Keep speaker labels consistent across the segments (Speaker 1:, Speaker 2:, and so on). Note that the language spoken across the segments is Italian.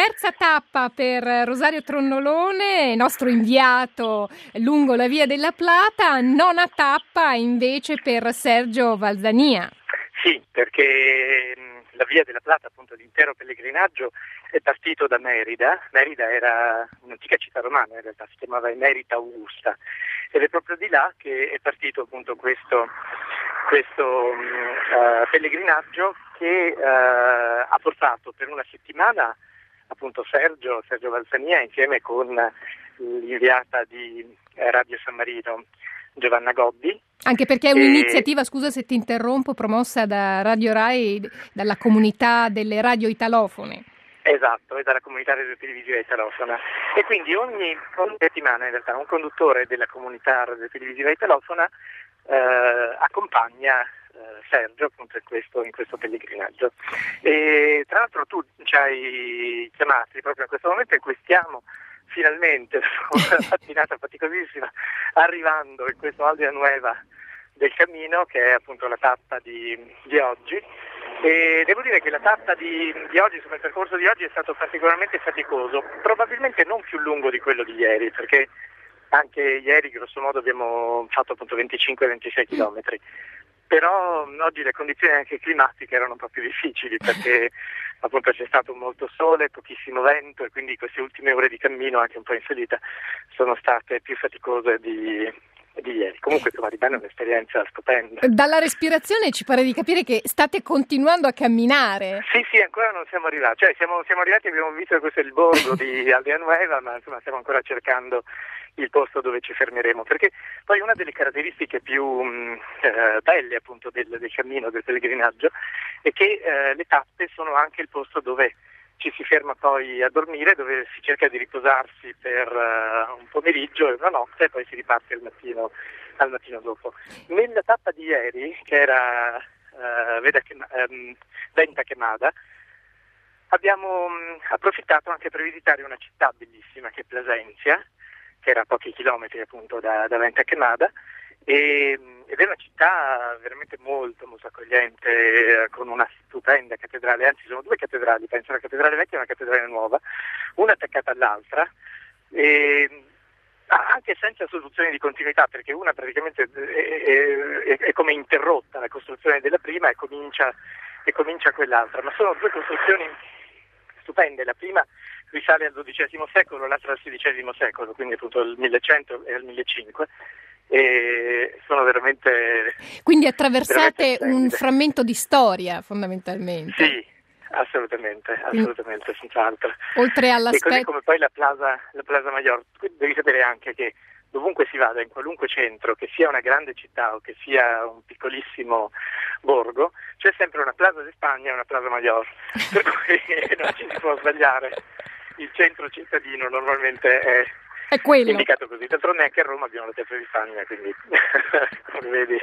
Speaker 1: terza tappa per Rosario Tronnolone, nostro inviato lungo la Via della Plata, nona tappa invece per Sergio Valzania.
Speaker 2: Sì, perché la Via della Plata, appunto l'intero pellegrinaggio, è partito da Merida. Merida era un'antica città romana, in realtà si chiamava Emerita Augusta, ed è proprio di là che è partito appunto questo pellegrinaggio che ha portato per una settimana appunto Sergio Valzania insieme con l'inviata di Radio San Marino Giovanna Gobbi.
Speaker 1: Anche perché è un'iniziativa, scusa se ti interrompo, promossa da Radio Rai, dalla comunità delle radio italofone.
Speaker 2: Esatto, e dalla comunità radiotelevisiva italofona. E quindi ogni settimana in realtà un conduttore della comunità radiotelevisiva italofona accompagna Sergio appunto in questo pellegrinaggio. E tra l'altro tu ci hai chiamati proprio in questo momento in cui stiamo finalmente, una mattinata faticosissima, arrivando in questo Val Villanueva del Cammino, che è appunto la tappa di oggi. E devo dire che la tappa di oggi, insomma il percorso di oggi è stato particolarmente faticoso, probabilmente non più lungo di quello di ieri, perché anche ieri grosso modo abbiamo fatto appunto 25-26 chilometri. Però oggi le condizioni anche climatiche erano un po' più difficili perché appunto c'è stato molto sole, pochissimo vento e quindi queste ultime ore di cammino anche un po' in salita sono state più faticose di ieri. Comunque insomma rimane un'esperienza stupenda.
Speaker 1: Dalla respirazione ci pare di capire che state continuando a camminare.
Speaker 2: Sì, ancora non siamo arrivati, cioè siamo arrivati, abbiamo visto che questo è il borgo di Aldeanueva, ma insomma stiamo ancora cercando il posto dove ci fermeremo, perché poi una delle caratteristiche più belle appunto del cammino, del pellegrinaggio, è che le tappe sono anche il posto dove ci si ferma poi a dormire, dove si cerca di riposarsi per un pomeriggio e una notte e poi si riparte al mattino dopo. Nella tappa di ieri, che era Venta Quemada, abbiamo approfittato anche per visitare una città bellissima che è Plasencia, che era a pochi chilometri appunto da Venta Quemada, ed è una città veramente molto molto accogliente, con una stupenda cattedrale, anzi sono due cattedrali, penso una cattedrale vecchia e una cattedrale nuova, una attaccata all'altra, anche senza soluzioni di continuità, perché una praticamente è come interrotta la costruzione della prima e comincia quell'altra, ma sono due costruzioni stupende. La prima risale al XII secolo, l'altra al XVI secolo, quindi appunto al 1100 e al 1500, e sono veramente.
Speaker 1: Quindi attraversate un frammento di storia fondamentalmente.
Speaker 2: Sì, assolutamente, senz'altro.
Speaker 1: Oltre all'aspetto.
Speaker 2: E così come poi la Plaza Mayor, devi sapere anche che dovunque si vada, in qualunque centro, che sia una grande città o che sia un piccolissimo borgo, c'è sempre una Plaza di Spagna e una Plaza Mayor, per cui non ci si può sbagliare. Il centro cittadino normalmente è quello indicato così. D'altronde anche a Roma abbiamo la Piazza di Spagna, quindi come vedi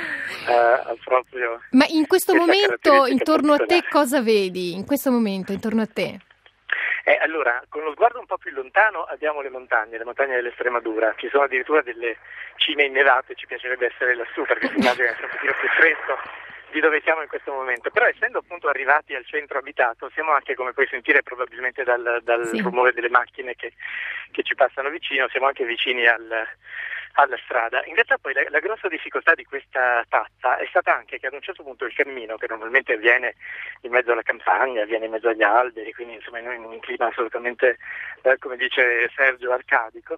Speaker 2: proprio.
Speaker 1: Ma in questo momento intorno a te cosa vedi? In questo momento intorno a te?
Speaker 2: Allora, con lo sguardo un po' più lontano abbiamo le montagne dell'Estremadura, ci sono addirittura delle cime innevate, ci piacerebbe essere lassù perché si immagina che sia un pochino più fresco di dove siamo in questo momento, però essendo appunto arrivati al centro abitato siamo anche, come puoi sentire probabilmente dal sì, rumore delle macchine che ci passano vicino, siamo anche vicini alla strada. In realtà poi la grossa difficoltà di questa tappa è stata anche che ad un certo punto il cammino, che normalmente avviene in mezzo alla campagna, avviene in mezzo agli alberi, quindi insomma in un clima assolutamente, come dice Sergio, arcadico,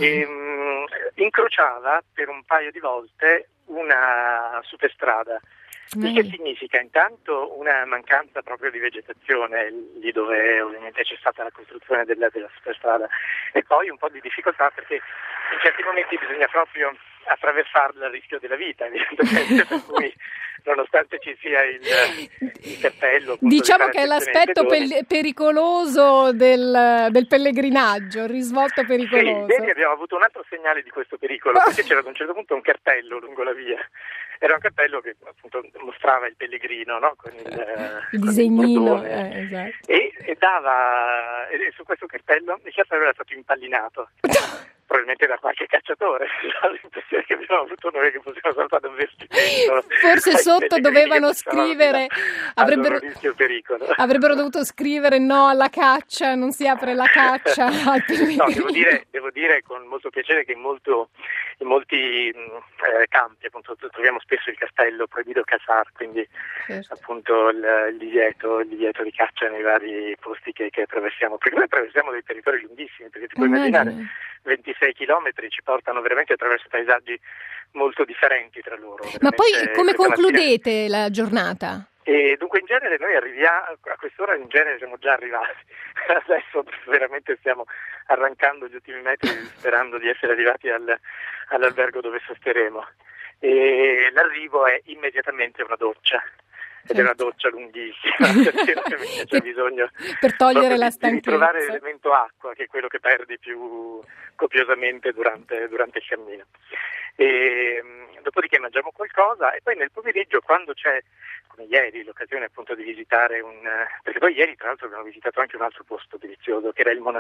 Speaker 2: incrociava per un paio di volte una superstrada. Il che significa intanto una mancanza proprio di vegetazione lì dove ovviamente c'è stata la costruzione della superstrada, e poi un po' di difficoltà perché in certi momenti bisogna proprio attraversarla a rischio della vita, evidentemente, per cui nonostante ci sia il cartello,
Speaker 1: diciamo che è l'aspetto pericoloso del pellegrinaggio, il risvolto pericoloso.
Speaker 2: Sì, abbiamo avuto un altro segnale di questo pericolo, perché c'era ad un certo punto un cartello lungo la via. Era un cartello che appunto mostrava il pellegrino, no? Con il
Speaker 1: disegnino,
Speaker 2: esatto. E su questo cartello il cartello era stato impallinato. probabilmente da qualche cacciatore, l'impressione che abbiamo avuto noi che fossimo saltati un vestimento.
Speaker 1: Forse sotto dovevano scrivere, avrebbero dovuto scrivere no alla caccia, non si apre la caccia al pellegrino.
Speaker 2: No, devo dire con molto piacere che in molti campi appunto troviamo spesso il castello proibito cazar, quindi certo. Appunto il divieto di caccia nei vari posti che attraversiamo, perché noi attraversiamo dei territori lunghissimi, perché ti puoi immaginare 26 chilometri ci portano veramente attraverso paesaggi molto differenti tra loro.
Speaker 1: Ma poi come concludete la giornata?
Speaker 2: E dunque in genere noi arriviamo, a quest'ora in genere siamo già arrivati, adesso veramente stiamo arrancando gli ultimi metri sperando di essere arrivati all'albergo dove sosteremo, e l'arrivo è immediatamente una doccia. Ed è una doccia lunghissima, perché c'è bisogno
Speaker 1: per togliere la stanchezza,
Speaker 2: di ritrovare l'elemento acqua, che è quello che perdi più copiosamente durante il cammino. E dopodiché mangiamo qualcosa e poi nel pomeriggio, quando c'è, come ieri, l'occasione appunto di visitare perché poi ieri tra l'altro abbiamo visitato anche un altro posto delizioso che era il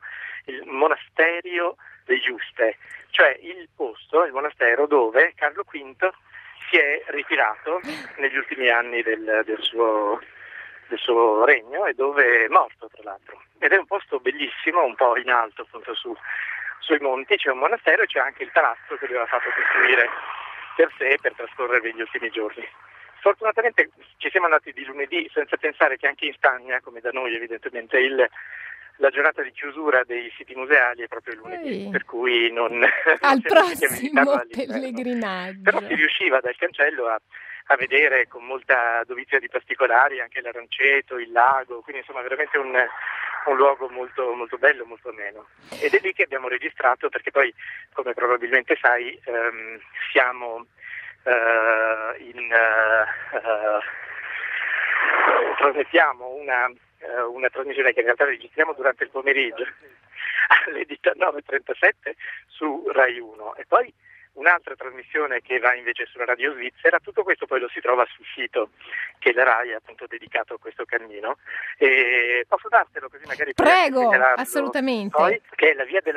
Speaker 2: monasterio dei Giuste, cioè il monastero dove Carlo V si è ritirato negli ultimi anni del suo regno e dove è morto tra l'altro, ed è un posto bellissimo, un po' in alto appunto sui monti, c'è un monastero e c'è anche il palazzo che lui aveva fatto costruire per sé per trascorrere gli ultimi giorni. Sfortunatamente ci siamo andati di lunedì senza pensare che anche in Spagna, come da noi evidentemente, la giornata di chiusura dei siti museali è proprio il lunedì, per cui non
Speaker 1: al prossimo pellegrinaggio.
Speaker 2: Però si riusciva dal cancello a vedere con molta dovizia di particolari anche l'Aranceto, il lago, quindi insomma veramente un luogo molto, molto bello, molto ameno. Ed è lì che abbiamo registrato, perché poi, come probabilmente sai, siamo trasmettiamo una trasmissione che in realtà registriamo durante il pomeriggio alle 19:37 su Rai 1 e poi un'altra trasmissione che va invece sulla radio svizzera. Tutto questo poi lo si trova sul sito che la Rai ha appunto dedicato a questo cammino, e posso dartelo così magari?
Speaker 1: Prego, assolutamente.
Speaker 2: Poi, che è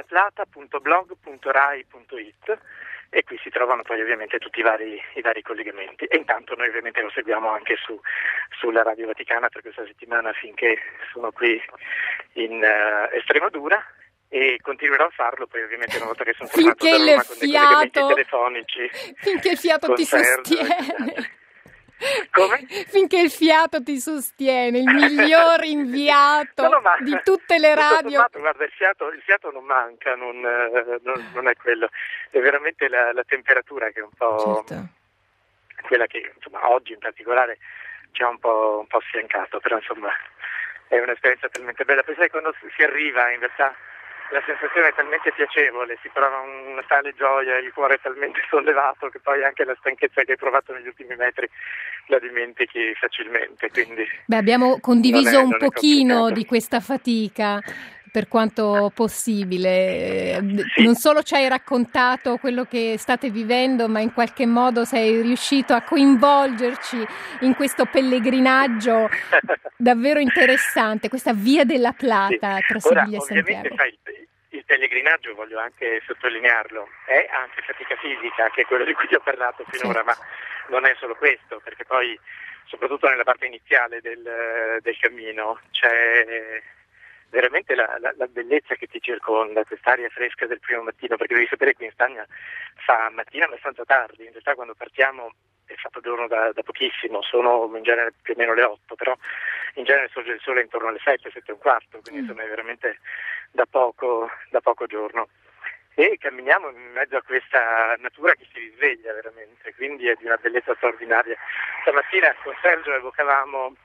Speaker 2: laviadelaplata.blog.rai.it, e qui si trovano poi ovviamente tutti i vari collegamenti, e intanto noi ovviamente lo seguiamo anche sulla Radio Vaticana per questa settimana finché sono qui in Estremadura, e continuerò a farlo poi ovviamente una volta che sono tornato da Roma con dei collegamenti telefonici.
Speaker 1: Finché il fiato ti sostiene.
Speaker 2: Come?
Speaker 1: Finché il fiato ti sostiene, il miglior inviato di tutte le radio.
Speaker 2: Sommato, guarda, il fiato non manca, non è quello, è veramente la temperatura che è un po' certo. Quella che insomma oggi in particolare ci ha un po' sfiancato, però insomma è un'esperienza talmente bella. Poi sai, quando si arriva in realtà la sensazione è talmente piacevole, si prova una tale gioia, il cuore è talmente sollevato che poi anche la stanchezza che hai provato negli ultimi metri la dimentichi facilmente. Quindi
Speaker 1: abbiamo condiviso un pochino di questa fatica per quanto possibile. Sì. Non solo ci hai raccontato quello che state vivendo, ma in qualche modo sei riuscito a coinvolgerci in questo pellegrinaggio davvero interessante, questa Via della Plata tra Siviglia e Santiago.
Speaker 2: Il pellegrinaggio, voglio anche sottolinearlo, è anche fatica fisica, che è quello di cui ti ho parlato finora, ma non è solo questo, perché poi soprattutto nella parte iniziale del cammino c'è veramente la bellezza che ti circonda, quest'aria fresca del primo mattino, perché devi sapere che in Spagna fa mattina abbastanza tardi, in realtà quando partiamo è fatto giorno da pochissimo, sono in genere più o meno le 8, però in genere sorge il sole intorno alle 7, 7 e un quarto, quindi insomma è veramente da poco giorno. E camminiamo in mezzo a questa natura che si risveglia veramente, quindi è di una bellezza straordinaria. Stamattina con Sergio evocavamo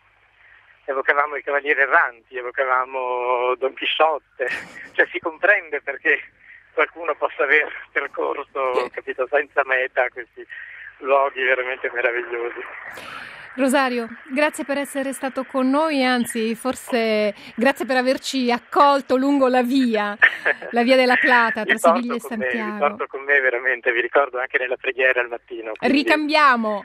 Speaker 2: i Cavalieri Erranti, evocavamo Don Chisciotte, cioè si comprende perché qualcuno possa aver percorso, capito, senza meta questi luoghi veramente meravigliosi.
Speaker 1: Rosario, grazie per essere stato con noi, anzi forse grazie per averci accolto lungo la via della Plata tra Siviglia e Santiago.
Speaker 2: Vi porto con me veramente, vi ricordo anche nella preghiera al mattino.
Speaker 1: Ricambiamo!